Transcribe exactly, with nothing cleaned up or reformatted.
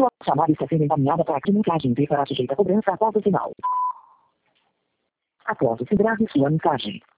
Sua chamada está sendo encaminhada para a mensagem e será sujeita a cobrança após o sinal. Após o sinal, sua mensagem.